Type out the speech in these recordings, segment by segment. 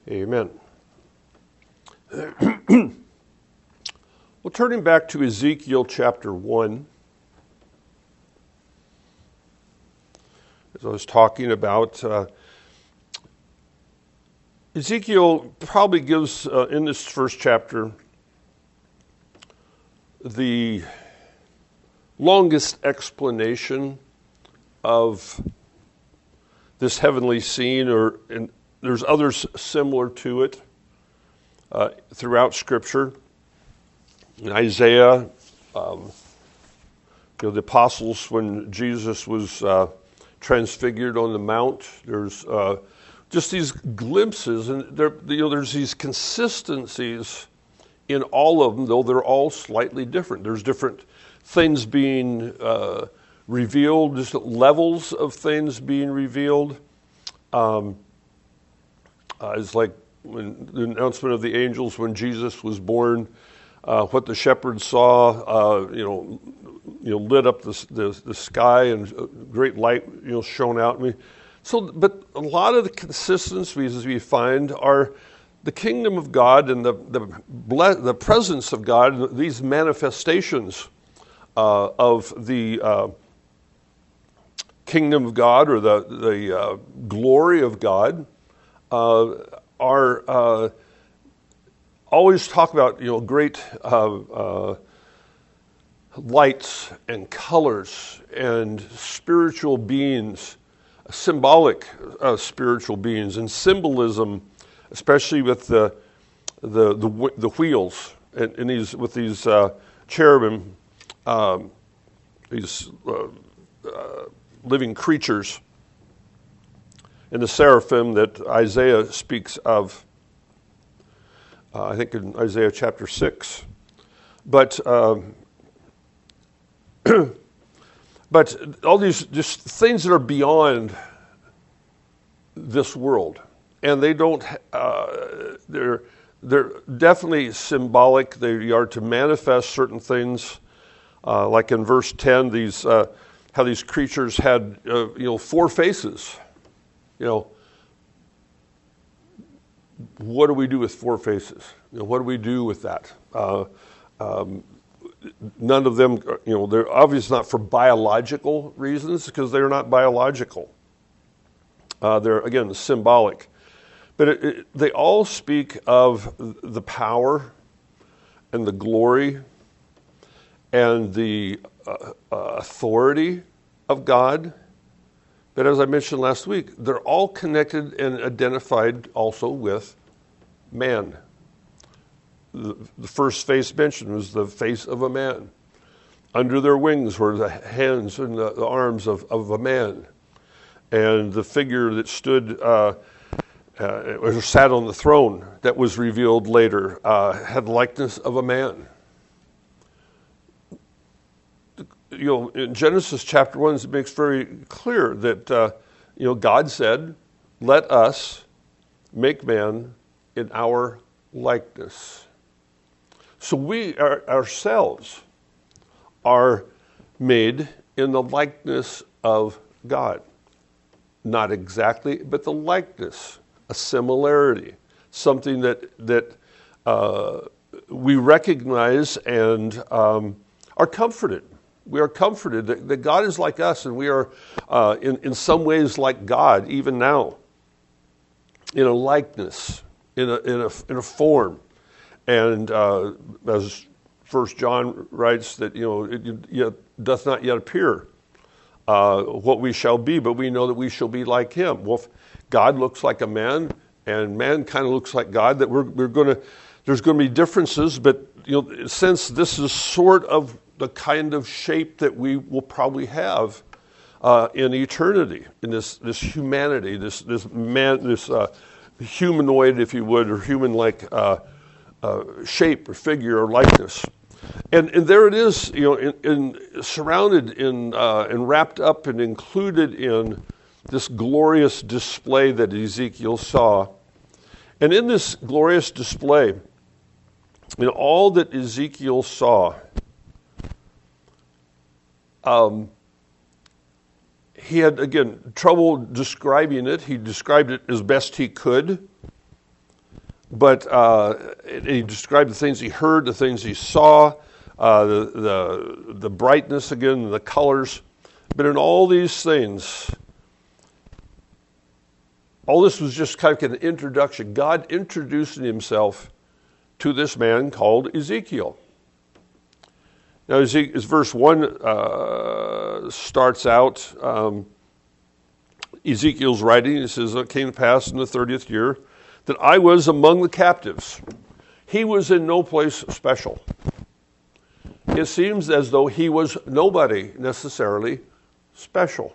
Amen. Well, turning back to Ezekiel chapter 1, as I was talking about, Ezekiel probably gives, in this first chapter, the longest explanation of this heavenly scene, and there's others similar to it throughout Scripture. In Isaiah, the apostles, when Jesus was transfigured on the mount, there's just these glimpses, and there's these consistencies in all of them, though they're all slightly different. There's different things being revealed, just levels of things being revealed. It's like when the announcement of the angels when Jesus was born, what the shepherds saw, lit up the sky, and great light, shone out. But a lot of the consistencies we find are the kingdom of God and the presence of God, these manifestations of the kingdom of God, or the glory of God, are always talk about great lights and colors and spiritual beings, symbolic spiritual beings, and symbolism, especially with the wheels and these cherubim, these living creatures, and the seraphim that Isaiah speaks of, I think in Isaiah chapter 6. But all these just things that are beyond this world, and they don't. They're definitely symbolic. They are to manifest certain things, like in verse 10. How these creatures had 4 faces. What do we do with 4 faces? What do we do with that? None of them, they're obviously not for biological reasons, because they're not biological. They're, again, symbolic. But they all speak of the power and the glory and the authority of God. But as I mentioned last week, they're all connected and identified also with man. The first face mentioned was the face of a man. Under their wings were the hands and the arms of a man. And the figure that stood or sat on the throne that was revealed later had the likeness of a man. In Genesis chapter 1, it makes very clear that God said, "Let us make man in our likeness." So we ourselves are made in the likeness of God. Not exactly, but the likeness, a similarity, something that we recognize and are comforted. We are comforted that God is like us, and we are in some ways like God even now, in a likeness, in a form. And as 1 John writes, that it doth not yet appear what we shall be, but we know that we shall be like Him. Well, if God looks like a man, and man kind of looks like God, that there's going to be differences, but since this is sort of the kind of shape that we will probably have in eternity, in this humanity, this man, this humanoid, if you would, or human-like shape or figure or likeness, and there it is, surrounded in and wrapped up and included in this glorious display that Ezekiel saw. And in this glorious display, all that Ezekiel saw, he had, again, trouble describing it. He described it as best he could. But he described the things he heard, the things he saw, the brightness again, the colors. But in all these things, all this was just kind of an introduction. God introducing himself to this man called Ezekiel. Now, as verse 1 starts out, Ezekiel's writing, it says, "It came to pass in the 30th year that I was among the captives." He was in no place special. It seems as though he was nobody necessarily special.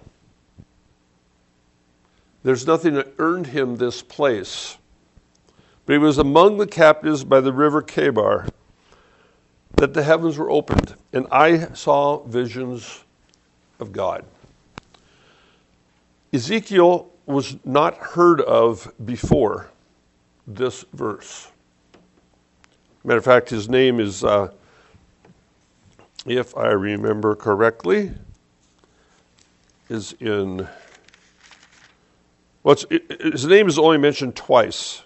There's nothing that earned him this place. But he was among the captives by the river Chebar, that the heavens were opened, and I saw visions of God. Ezekiel was not heard of before this verse. Matter of fact, his name is, if I remember correctly, is in, his name is only mentioned twice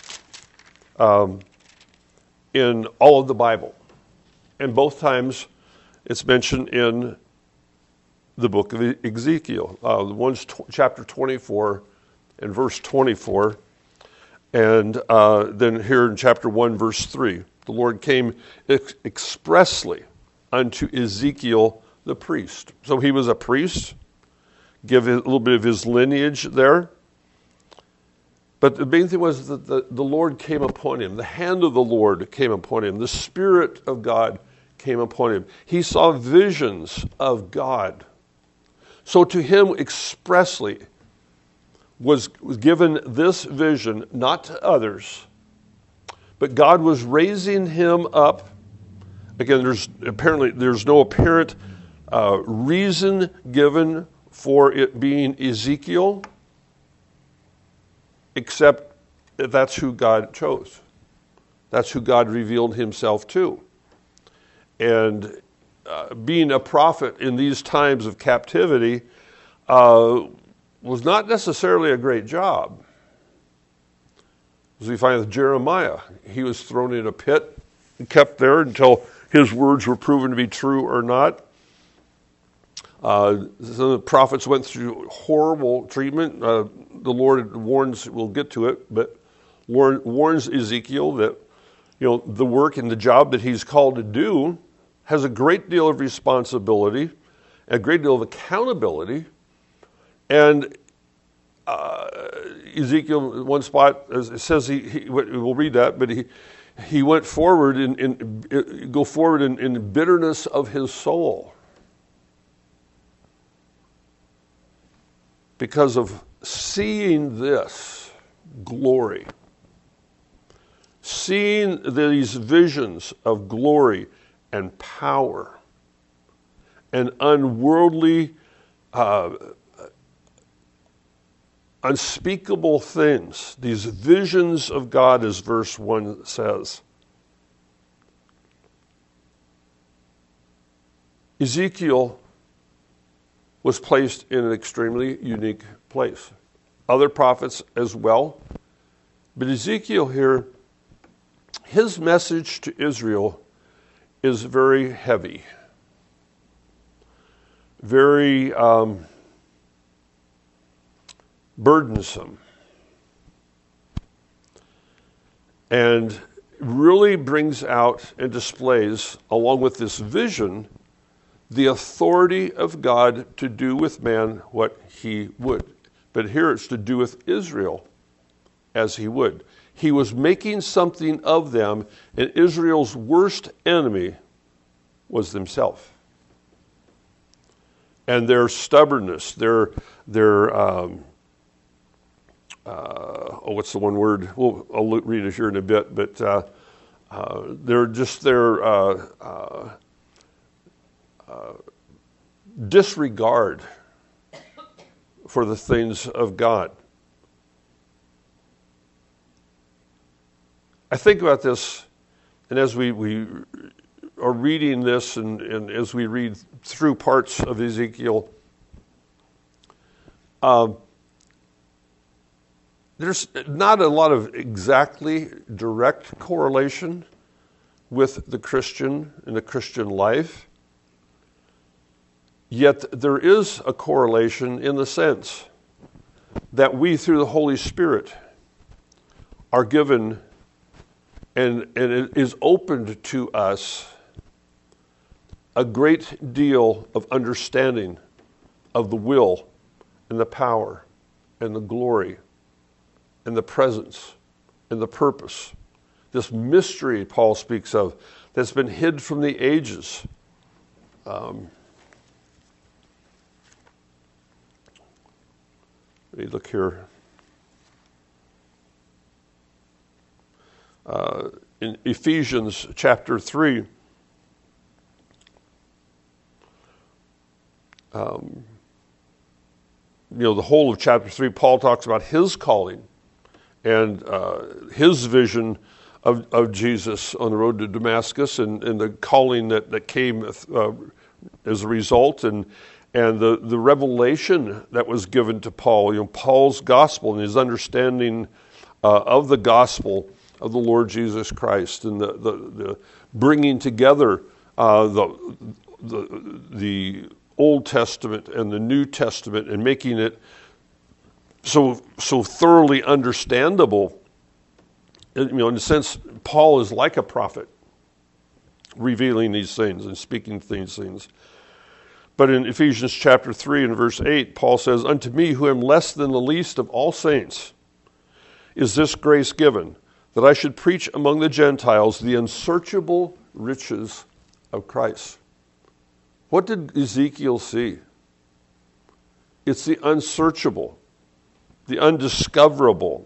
in all of the Bible. And both times it's mentioned in the book of Ezekiel. One's chapter 24 and verse 24. And then here in chapter 1, verse 3, the Lord came expressly unto Ezekiel the priest. So he was a priest. Give a little bit of his lineage there. But the main thing was that the Lord came upon him. The hand of the Lord came upon him. The Spirit of God came upon him. He saw visions of God. So to him expressly was given this vision, not to others, but God was raising him up. Again, there's no apparent reason given for it being Ezekiel, except that that's who God chose. That's who God revealed himself to. And being a prophet in these times of captivity was not necessarily a great job. As we find with Jeremiah, he was thrown in a pit and kept there until his words were proven to be true or not. Some of the prophets went through horrible treatment. The Lord warns, we'll get to it, but warns Ezekiel that the work and the job that he's called to do has a great deal of responsibility, a great deal of accountability. And Ezekiel, one spot, it says we'll read that, but he went forward in bitterness of his soul because of seeing this glory, seeing these visions of glory and power and unworldly, unspeakable things, these visions of God, as verse 1 says. Ezekiel was placed in an extremely unique place. Other prophets as well. But Ezekiel here, his message to Israel is very heavy, very burdensome, and really brings out and displays, along with this vision, the authority of God to do with man what he would. But here it's to do with Israel as he would. He was making something of them, and Israel's worst enemy was themselves. And their stubbornness, their what's the one word? Well, I'll read it here in a bit, but they're just their disregard for the things of God. I think about this, and as we are reading this, and as we read through parts of Ezekiel, there's not a lot of exactly direct correlation with the Christian and the Christian life. Yet there is a correlation in the sense that we, through the Holy Spirit, are given and it is opened to us a great deal of understanding of the will and the power and the glory and the presence and the purpose. This mystery Paul speaks of that's been hid from the ages. Let me look here. In Ephesians chapter 3, the whole of chapter 3, Paul talks about his calling and his vision of Jesus on the road to Damascus and the calling that came as a result and the revelation that was given to Paul, Paul's gospel and his understanding of the gospel of the Lord Jesus Christ and the bringing together the Old Testament and the New Testament and making it so thoroughly understandable. In a sense, Paul is like a prophet, revealing these things and speaking these things. But in Ephesians chapter 3 and verse 8, Paul says, "Unto me, who am less than the least of all saints, is this grace given, that I should preach among the Gentiles the unsearchable riches of Christ." What did Ezekiel see? It's the unsearchable, the undiscoverable,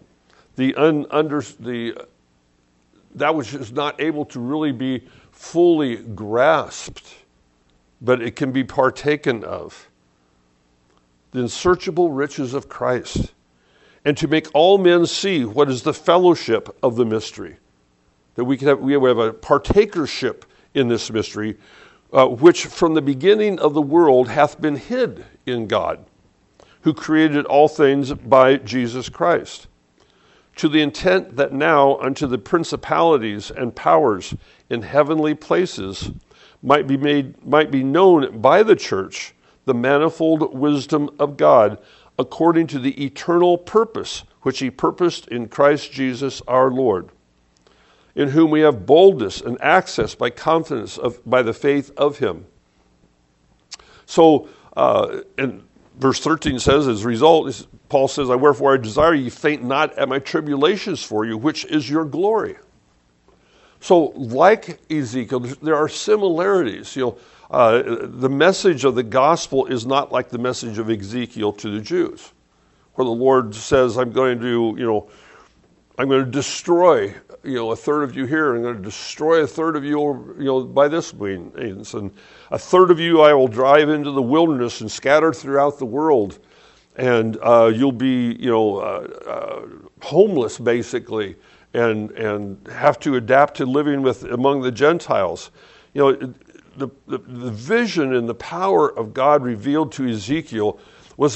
that which is not able to really be fully grasped, but it can be partaken of. The unsearchable riches of Christ. And to make all men see what is the fellowship of the mystery. That we have a partakership in this mystery, which from the beginning of the world hath been hid in God, who created all things by Jesus Christ, to the intent that now unto the principalities and powers in heavenly places might be known by the church the manifold wisdom of God, according to the eternal purpose which he purposed in Christ Jesus our Lord, in whom we have boldness and access by confidence by the faith of him. So, and verse 13 says, as a result, Paul says, "Wherefore I desire ye faint not at my tribulations for you, which is your glory." So, like Ezekiel, there are similarities. The message of the gospel is not like the message of Ezekiel to the Jews, where the Lord says, I'm going to destroy, a third of you here, I'm going to destroy a third of you, by this means, and a third of you I will drive into the wilderness and scatter throughout the world, and you'll be, homeless basically, and have to adapt to living among the Gentiles. The vision and the power of God revealed to Ezekiel was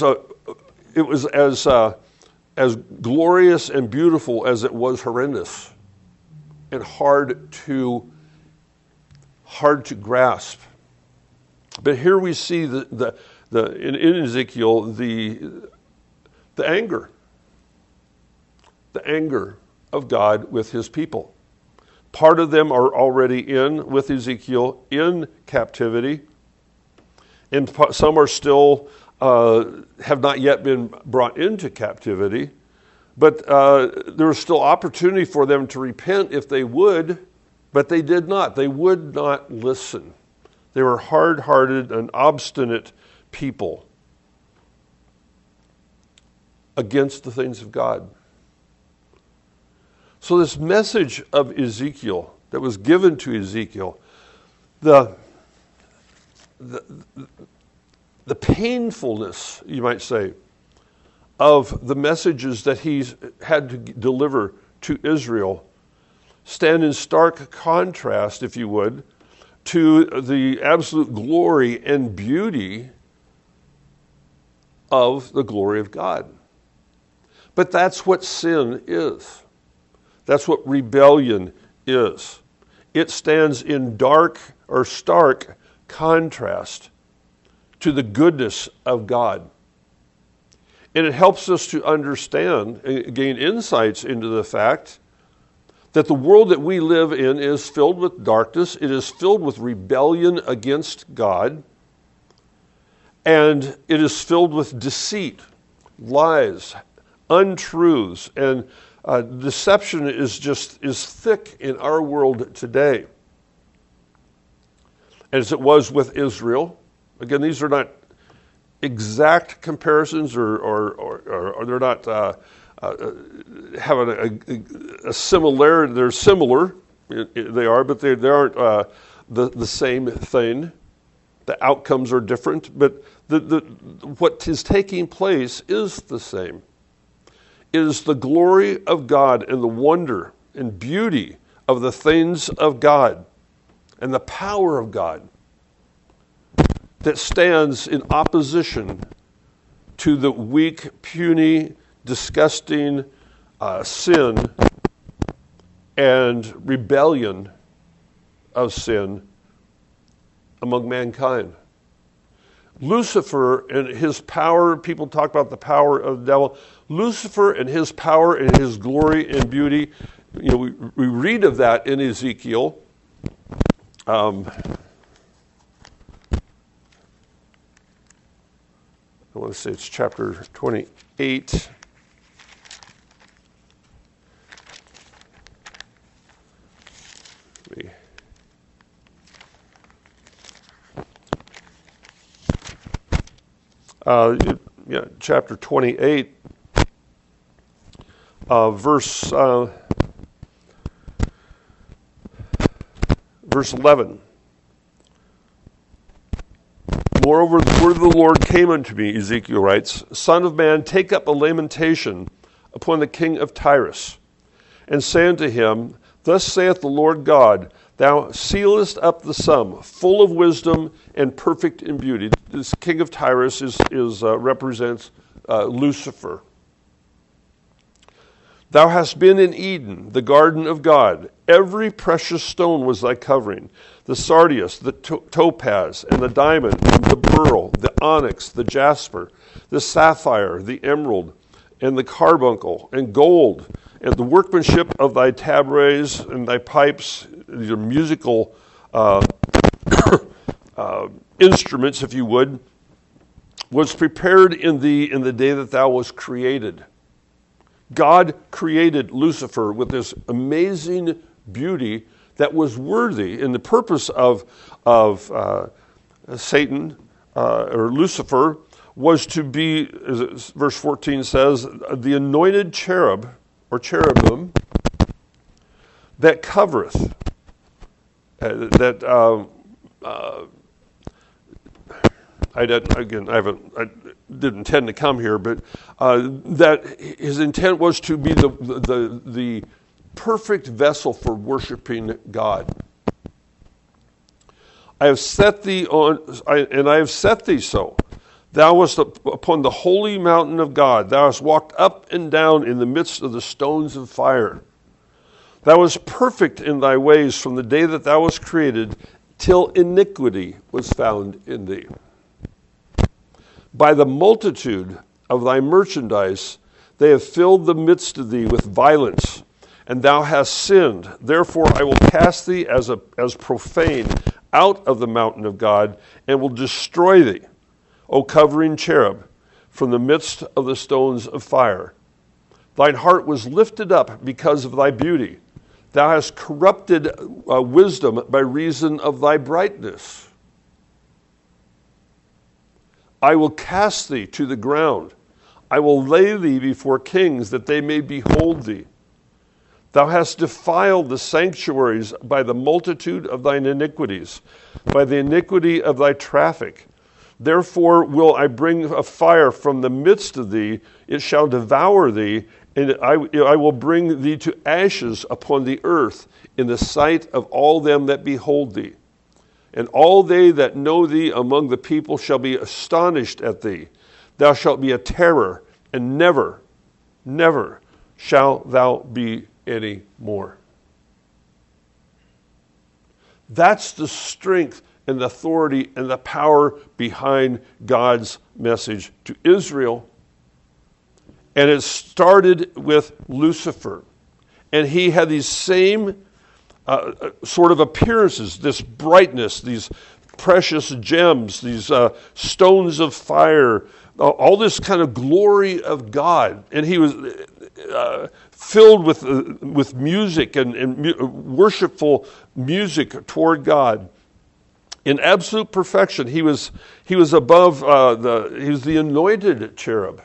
as glorious and beautiful as it was horrendous and hard to grasp. But here we see in Ezekiel the anger of God with his people. Part of them are already with Ezekiel in captivity, and some are still have not yet been brought into captivity, but there was still opportunity for them to repent if they would, but they did not. They would not listen. They were hard-hearted and obstinate people against the things of God. So this message of Ezekiel that was given to Ezekiel, the painfulness, you might say, of the messages that he had to deliver to Israel stand in stark contrast, if you would, to the absolute glory and beauty of the glory of God. But that's what sin is. That's what rebellion is. It stands in stark contrast to the goodness of God. And it helps us to understand and gain insights into the fact that the world that we live in is filled with darkness. It is filled with rebellion against God. And it is filled with deceit, lies, untruths, and deception is thick in our world today. As it was with Israel. Again, these are not exact comparisons, or they're not having a similarity. They're similar, they are, but they aren't the same thing. The outcomes are different, but what is taking place is the same. It is the glory of God and the wonder and beauty of the things of God and the power of God that stands in opposition to the weak, puny, disgusting sin and rebellion of sin among mankind. Lucifer and his power, people talk about the power of the devil. Lucifer and his power and his glory and beauty, we read of that in Ezekiel. I want to say it's chapter 28. Chapter 28, verse 11. Moreover, the word of the Lord came unto me, Ezekiel writes, Son of man, take up a lamentation upon the king of Tyrus, and say unto him, Thus saith the Lord God, Thou sealest up the sum, full of wisdom and perfect in beauty. This king of Tyrus represents Lucifer. Thou hast been in Eden, the garden of God. Every precious stone was thy covering. The sardius, the topaz, and the diamond, and the beryl, the onyx, the jasper, the sapphire, the emerald, and the carbuncle, and gold, and the workmanship of thy tabrets and thy pipes, your musical instruments, if you would, was prepared in the day that thou was created. God created Lucifer with this amazing beauty that was worthy, and the purpose of Satan or Lucifer was to be, as verse 14 says, the anointed cherub or cherubim that covereth. I didn't intend to come here, but that his intent was to be the perfect vessel for worshiping God. I have set thee so. Thou wast upon the holy mountain of God. Thou hast walked up and down in the midst of the stones of fire. Thou wast perfect in thy ways from the day that thou wast created, till iniquity was found in thee. By the multitude of thy merchandise, they have filled the midst of thee with violence, and thou hast sinned. Therefore I will cast thee as profane out of the mountain of God, and will destroy thee, O covering cherub, from the midst of the stones of fire. Thine heart was lifted up because of thy beauty. Thou hast corrupted wisdom by reason of thy brightness. I will cast thee to the ground. I will lay thee before kings, that they may behold thee. Thou hast defiled the sanctuaries by the multitude of thine iniquities, by the iniquity of thy traffic. Therefore will I bring a fire from the midst of thee, it shall devour thee, and I will bring thee to ashes upon the earth in the sight of all them that behold thee. And all they that know thee among the people shall be astonished at thee. Thou shalt be a terror, and never never shall thou be any more. That's the strength and the authority and the power behind God's message to Israel. And it started with Lucifer. And he had these same sort of appearances, this brightness, these precious gems, these stones of fire, all this kind of glory of God. And he was filled with music and worshipful music toward God. In absolute perfection, he was above he was the anointed cherub.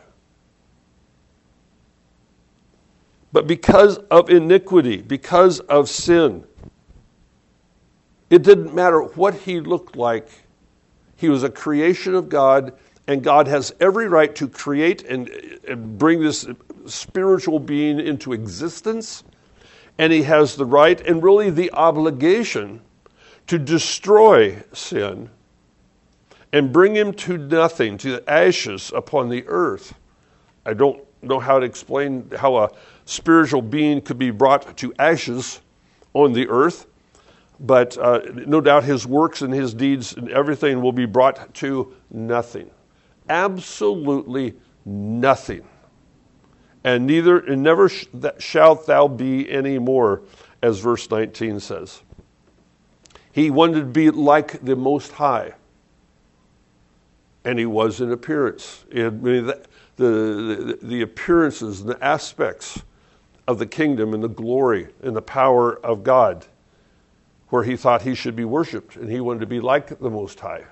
But because of iniquity, because of sin, it didn't matter what he looked like. He was a creation of God, and God has every right to create and bring this spiritual being into existence. And he has the right and really the obligation to destroy sin and bring him to nothing, to ashes upon the earth. I don't know how to explain how a spiritual being could be brought to ashes on the earth, but no doubt his works and his deeds and everything will be brought to nothing. Absolutely nothing. And never shalt thou be any more, as verse 19 says. He wanted to be like the Most High. And he was in appearance. The appearances and the aspects of the kingdom and the glory and the power of God, where he thought he should be worshipped, and he wanted to be like the Most High.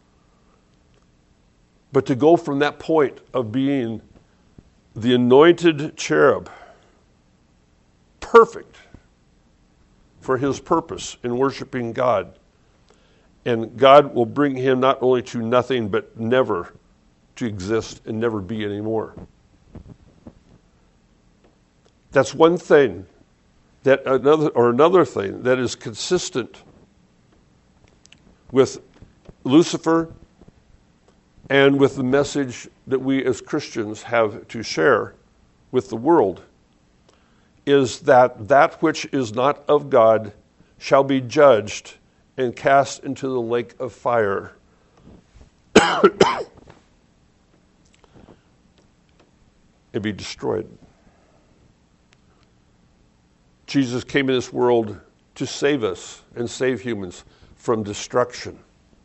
But to go from that point of being the anointed cherub, perfect for his purpose in worshiping God, and God will bring him not only to nothing, but never to exist and never be anymore. That's one thing. Another thing that is consistent with Lucifer and with the message that we as Christians have to share with the world is that which is not of God shall be judged and cast into the lake of fire. And be destroyed. Jesus came in this world to save us and save humans from destruction.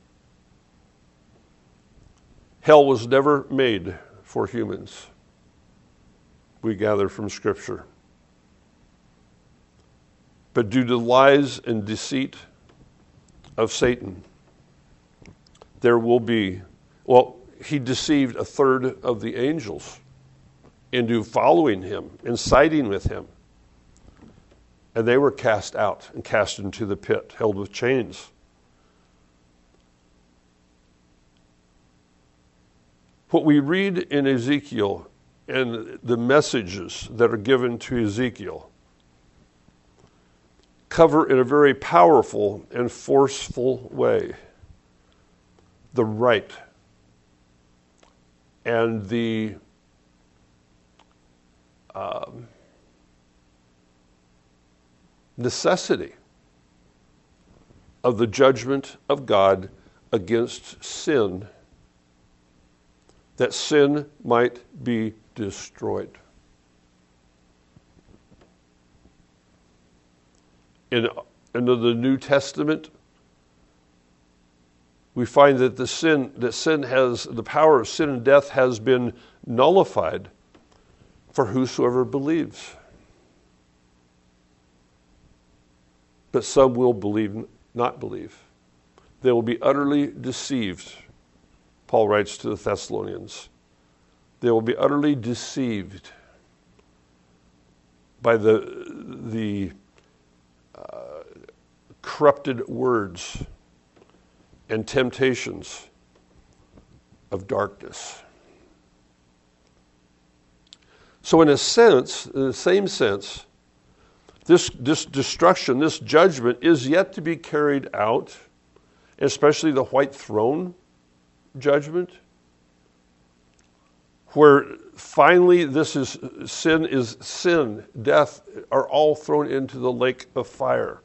Hell was never made for humans, we gather from Scripture. But due to lies and deceit of Satan, there will be, he deceived a third of the angels into following him and siding with him. And they were cast out and cast into the pit, held with chains. What we read in Ezekiel and the messages that are given to Ezekiel cover in a very powerful and forceful way the right and the necessity of the judgment of God against sin, that sin might be destroyed. In the New Testament, we find that the power of sin and death has been nullified for whosoever believes. But some will not believe. They will be utterly deceived. Paul writes to the Thessalonians. They will be utterly deceived by the corrupted words and temptations of darkness. So in the same sense, this destruction, this judgment is yet to be carried out, especially the white throne judgment, where finally sin, death are all thrown into the lake of fire.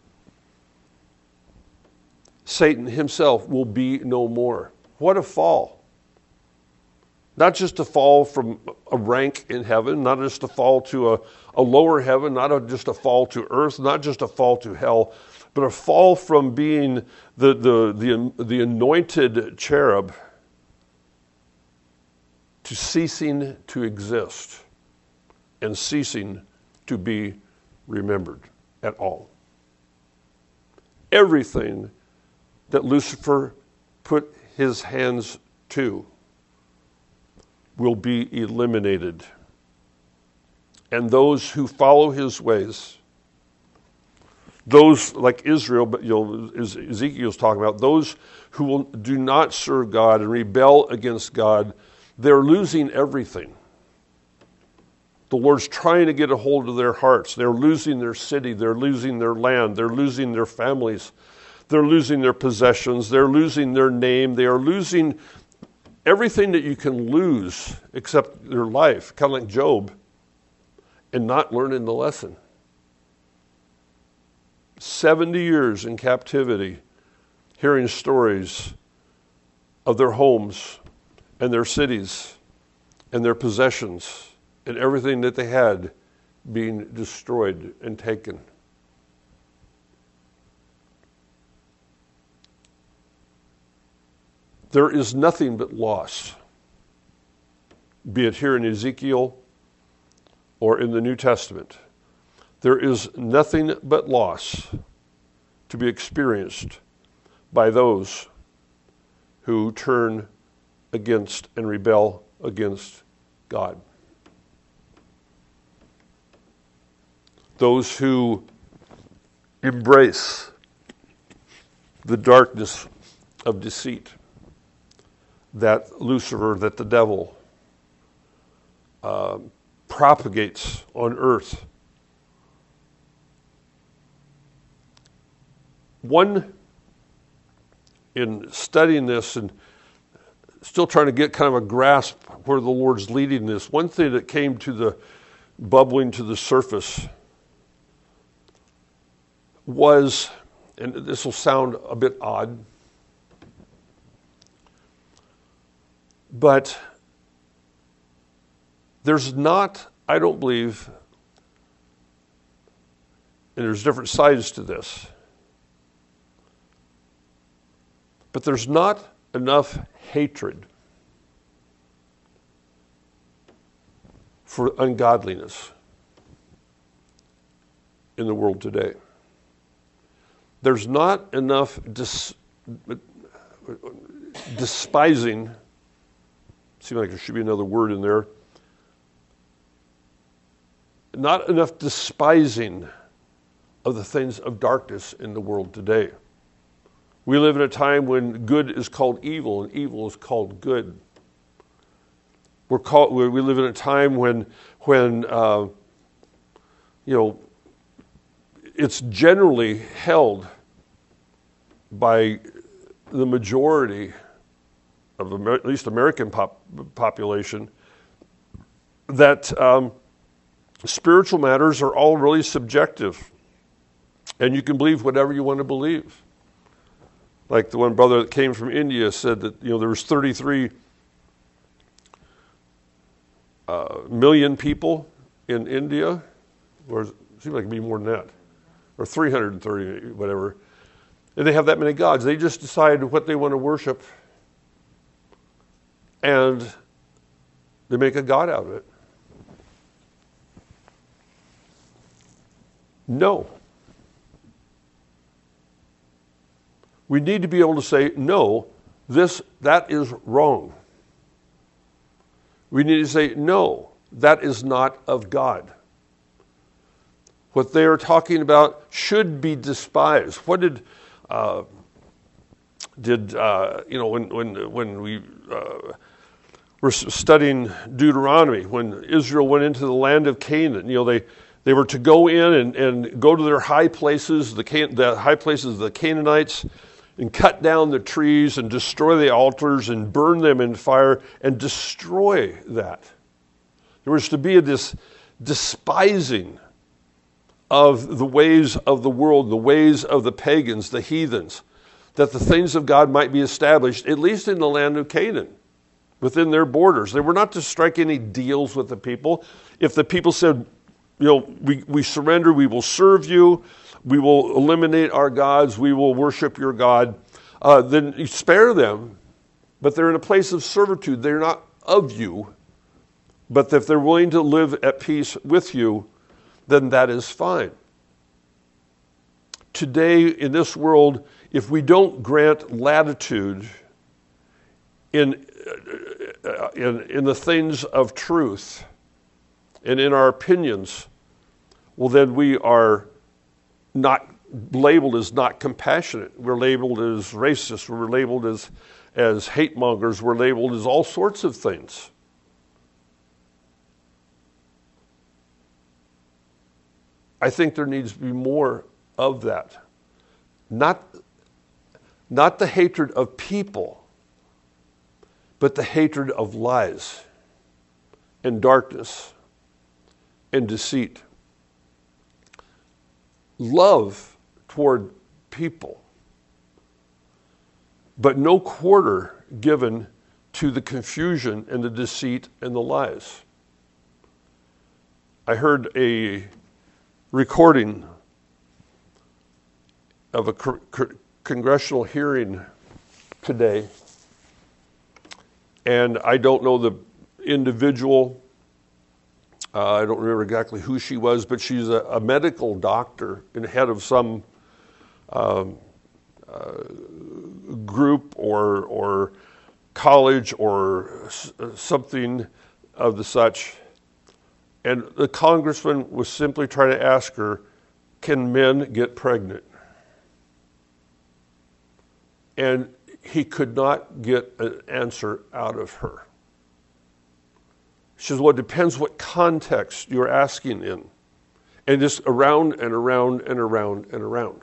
Satan himself will be no more. What a fall. Not just a fall from a rank in heaven, not just a fall to a lower heaven, not just a fall to earth, not just a fall to hell, but a fall from being the anointed cherub to ceasing to exist and ceasing to be remembered at all. Everything that Lucifer put his hands to will be eliminated. And those who follow his ways, those like Israel, but Ezekiel's talking about, those who do not serve God and rebel against God, they're losing everything. The Lord's trying to get a hold of their hearts. They're losing their city. They're losing their land. They're losing their families. They're losing their possessions. They're losing their name. They are losing everything that you can lose except their life, kind of like Job, and not learning the lesson. 70 years in captivity, hearing stories of their homes and their cities and their possessions and everything that they had being destroyed and taken. There is nothing but loss, be it here in Ezekiel or in the New Testament. There is nothing but loss to be experienced by those who turn against and rebel against God. Those who embrace the darkness of deceit that Lucifer, that the devil propagates on earth. One, in studying this and still trying to get kind of a grasp where the Lord's leading this, one thing that came to the bubbling to the surface was, and this will sound a bit odd, but there's not, I don't believe, and there's different sides to this, but there's not enough hatred for ungodliness in the world today. There's not enough despising, seems like there should be another word in there, not enough despising of the things of darkness in the world today. We live in a time when good is called evil and evil is called good. We live in a time when it's generally held by the majority of at least American population that spiritual matters are all really subjective, and you can believe whatever you want to believe. Like the one brother that came from India said that there was 33 million people in India, or it seems like it'd be more than that, or 330, whatever, and they have that many gods. They just decide what they want to worship, and they make a god out of it. No. We need to be able to say, no, that is wrong. We need to say, no, that is not of God. What they are talking about should be despised. What did when we were studying Deuteronomy, when Israel went into the land of Canaan, they were to go in and go to their high places, the high places of the Canaanites, and cut down the trees and destroy the altars and burn them in fire and destroy that. There was to be this despising of the ways of the world, the ways of the pagans, the heathens, that the things of God might be established, at least in the land of Canaan, within their borders. They were not to strike any deals with the people. If the people said, we surrender, we will serve you, we will eliminate our gods, we will worship your God, then you spare them. But they're in a place of servitude. They're not of you. But if they're willing to live at peace with you, then that is fine. Today, in this world, if we don't grant latitude in the things of truth and in our opinions, well, then we are not labeled as not compassionate. We're labeled as racist. We're labeled as hate mongers. We're labeled as all sorts of things. I think there needs to be more of that. Not the hatred of people, but the hatred of lies and darkness and deceit. Love toward people, but no quarter given to the confusion and the deceit and the lies. I heard a recording of a congressional hearing today, and I don't know the individual. I don't remember exactly who she was, but she's a medical doctor and head of some group or college or something of the such. And the congressman was simply trying to ask her, can men get pregnant? And he could not get an answer out of her. She says, well, it depends what context you're asking in. And just around and around and around and around.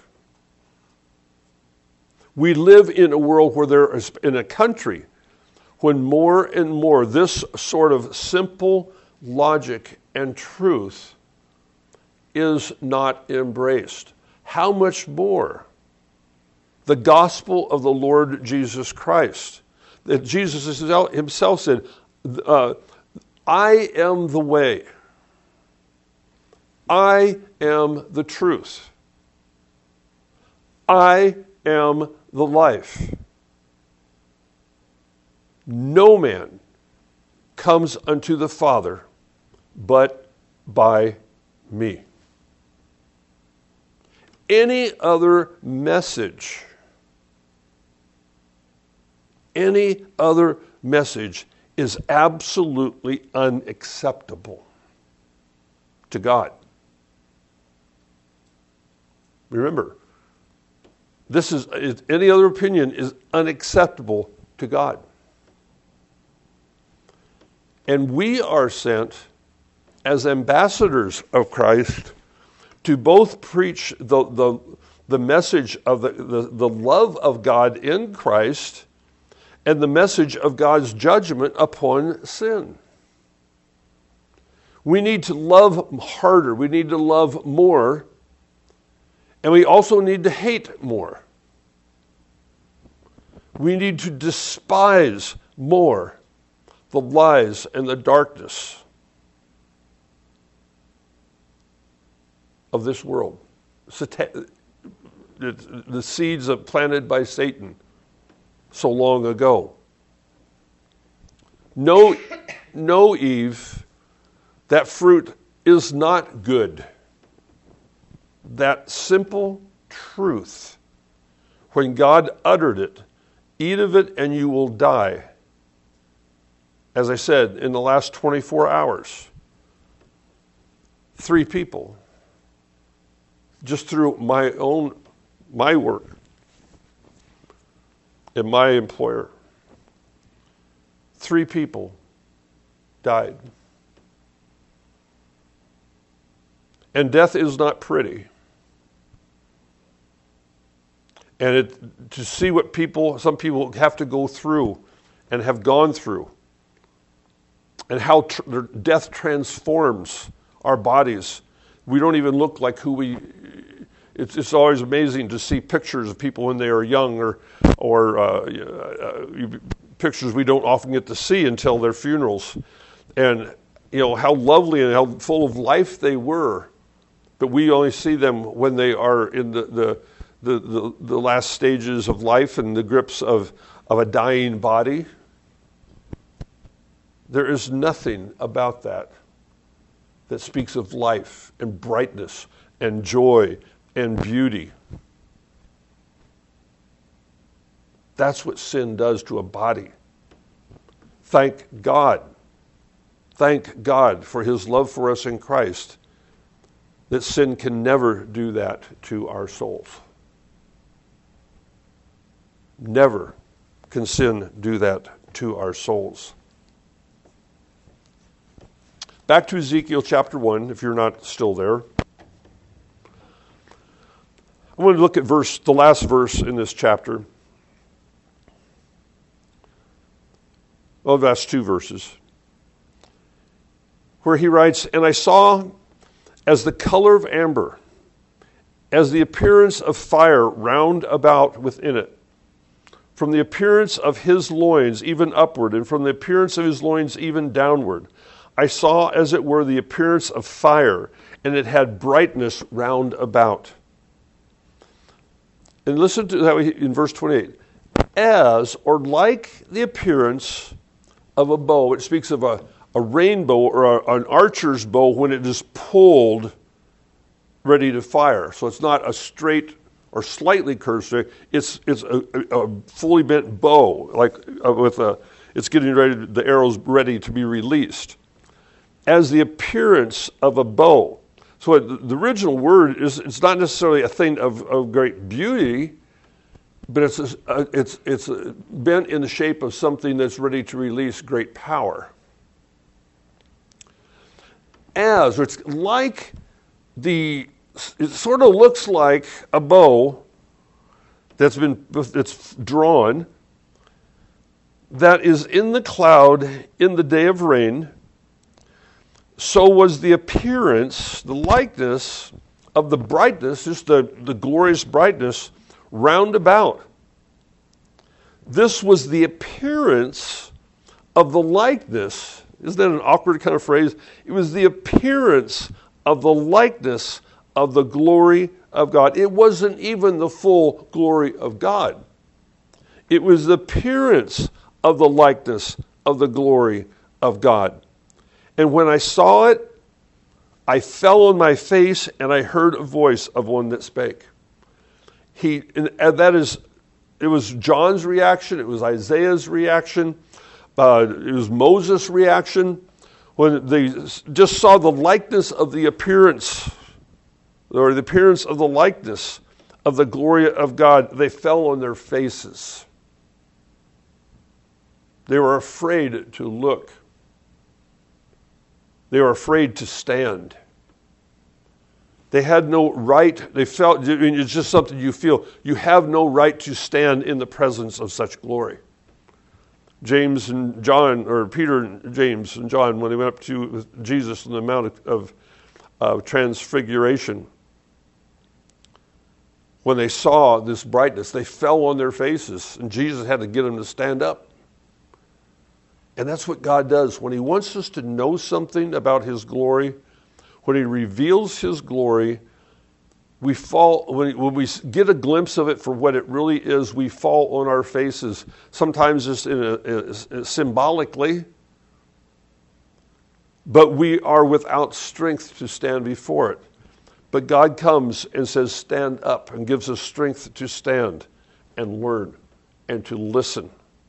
We live in a world where there is, in a country, when more and more this sort of simple logic and truth is not embraced. How much more the gospel of the Lord Jesus Christ, that Jesus himself said, I am the way. I am the truth. I am the life. No man comes unto the Father but by me. Any other message is absolutely unacceptable to God. Remember, any other opinion is unacceptable to God. And we are sent as ambassadors of Christ to both preach the message of the love of God in Christ and the message of God's judgment upon sin. We need to love harder. We need to love more. And we also need to hate more. We need to despise more the lies and the darkness of this world. The seeds planted by Satan so long ago. No, Eve, that fruit is not good. That simple truth, when God uttered it, eat of it and you will die. As I said, in the last 24 hours, 3 people, just through my work and my employer, 3 people died. And death is not pretty. And to see what some people have to go through and have gone through and how death transforms our bodies. We don't even look like who we. It's always amazing to see pictures of people when they are young, or pictures we don't often get to see until their funerals, and how lovely and how full of life they were, but we only see them when they are in the last stages of life and the grips of a dying body. There is nothing about that speaks of life and brightness and joy and beauty. That's what sin does to a body. Thank God. Thank God for his love for us in Christ, that sin can never do that to our souls. Never can sin do that to our souls. Back to Ezekiel chapter 1, if you're not still there. I want to look at the last verse in this chapter. Well, that's 2 verses. Where he writes, "And I saw as the color of amber, as the appearance of fire round about within it, from the appearance of his loins even upward, and from the appearance of his loins even downward. I saw as it were the appearance of fire, and it had brightness round about." And listen to that in verse 28. As, or like the appearance of a bow. It speaks of a rainbow or an archer's bow when it is pulled ready to fire. So it's not a straight or slightly curved straight. It's a fully bent bow, like it's getting ready. The arrow's ready to be released. As the appearance of a bow. So the original word it's not necessarily a thing of great beauty, but it's bent in the shape of something that's ready to release great power. It's like it sort of looks like a bow that's drawn, that is in the cloud in the day of rain. So was the appearance, the likeness of the brightness, just the glorious brightness round about. This was the appearance of the likeness. Isn't that an awkward kind of phrase? It was the appearance of the likeness of the glory of God. It wasn't even the full glory of God. It was the appearance of the likeness of the glory of God. And when I saw it, I fell on my face, and I heard a voice of one that spake. It was John's reaction. It was Isaiah's reaction. It was Moses' reaction when they just saw the likeness of the appearance, or the appearance of the likeness of the glory of God. They fell on their faces. They were afraid to look. They were afraid to stand. They had no right. They felt, it's just something you feel. You have no right to stand in the presence of such glory. James and John, or Peter and James and John, when they went up to Jesus on the Mount of Transfiguration, when they saw this brightness, they fell on their faces, and Jesus had to get them to stand up. And that's what God does. When he wants us to know something about his glory, when he reveals his glory, we fall, when we get a glimpse of it for what it really is, we fall on our faces, sometimes just symbolically, but we are without strength to stand before it. But God comes and says, stand up, and gives us strength to stand and learn and to listen.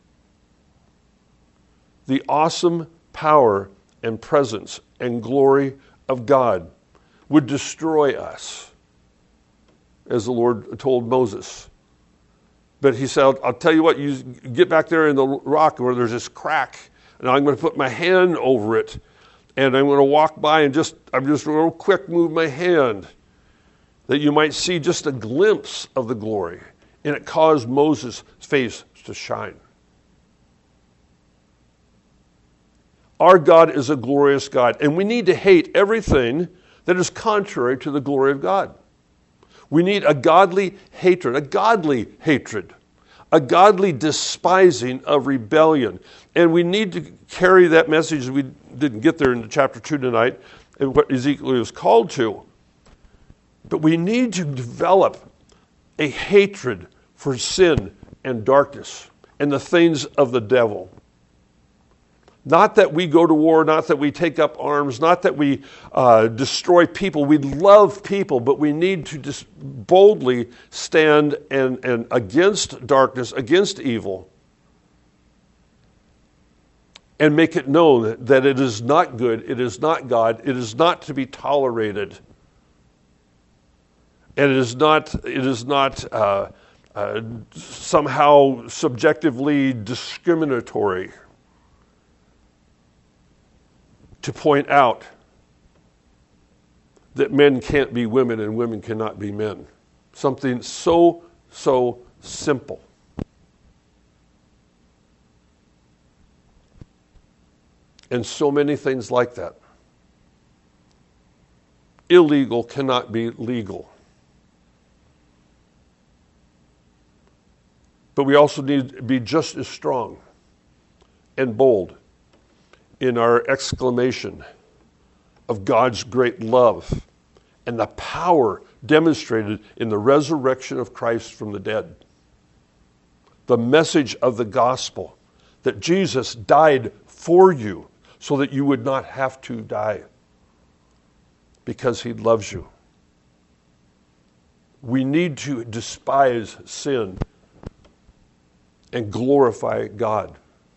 The awesome power and presence and glory of God would destroy us, as the Lord told Moses. But he said, I'll tell you what, you get back there in the rock where there's this crack, and I'm going to put my hand over it, and I'm going to walk by and I'm just real quick move my hand, that you might see just a glimpse of the glory. And it caused Moses' face to shine. Our God is a glorious God, and we need to hate everything that is contrary to the glory of God. We need a godly hatred, a godly despising of rebellion. And we need to carry that message. We didn't get there in chapter 2 tonight, and what Ezekiel was called to. But we need to develop a hatred for sin and darkness and the things of the devil. Not that we go to war, not that we take up arms, not that we destroy people. We love people, but we need to just boldly stand and against darkness, against evil, and make it known that it is not good, it is not God, it is not to be tolerated, and it is not somehow subjectively discriminatory to point out that men can't be women and women cannot be men. Something so simple. And so many things like that. Illegal cannot be legal. But we also need to be just as strong and bold in our exclamation of God's great love and the power demonstrated in the resurrection of Christ from the dead. The message of the gospel that Jesus died for you so that you would not have to die because he loves you. We need to despise sin and glorify God.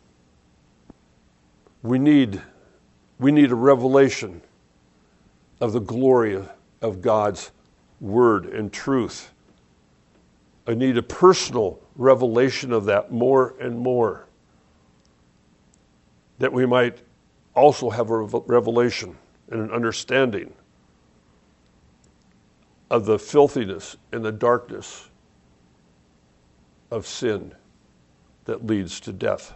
We need a revelation of the glory of God's word and truth. I need a personal revelation of that more and more, that we might also have a revelation and an understanding of the filthiness and the darkness of sin that leads to death.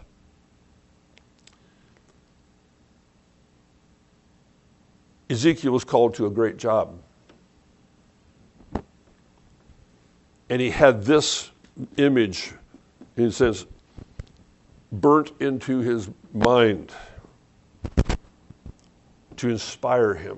Ezekiel was called to a great job. And he had this image, in a sense, burnt into his mind to inspire him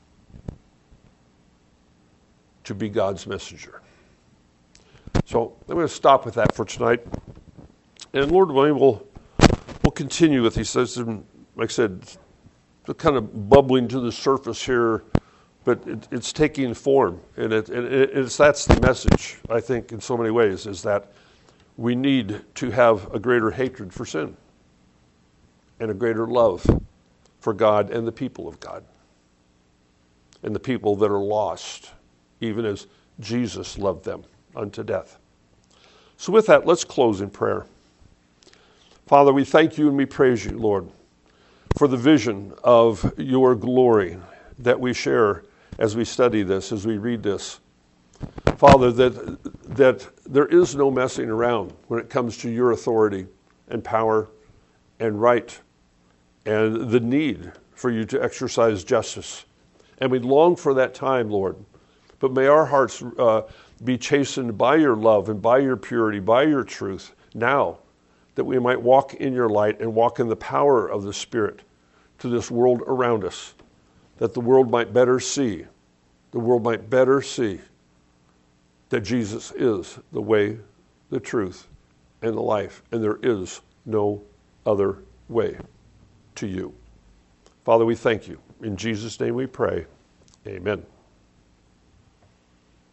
to be God's messenger. So I'm going to stop with that for tonight. And Lord willing, we'll continue with these things. Like I said, they're kind of bubbling to the surface here, but it's taking form. And that's the message, I think, in so many ways, is that we need to have a greater hatred for sin and a greater love for God and the people of God and the people that are lost, even as Jesus loved them unto death. So with that, let's close in prayer. Father, we thank you and we praise you, Lord, for the vision of your glory that we share as we study this, as we read this. Father, that there is no messing around when it comes to your authority and power and right and the need for you to exercise justice. And we long for that time, Lord. But may our hearts be chastened by your love and by your purity, by your truth now, that we might walk in your light and walk in the power of the Spirit to this world around us, that the world might better see that Jesus is the way, the truth, and the life, and there is no other way to you. Father, we thank you. In Jesus' name we pray. Amen.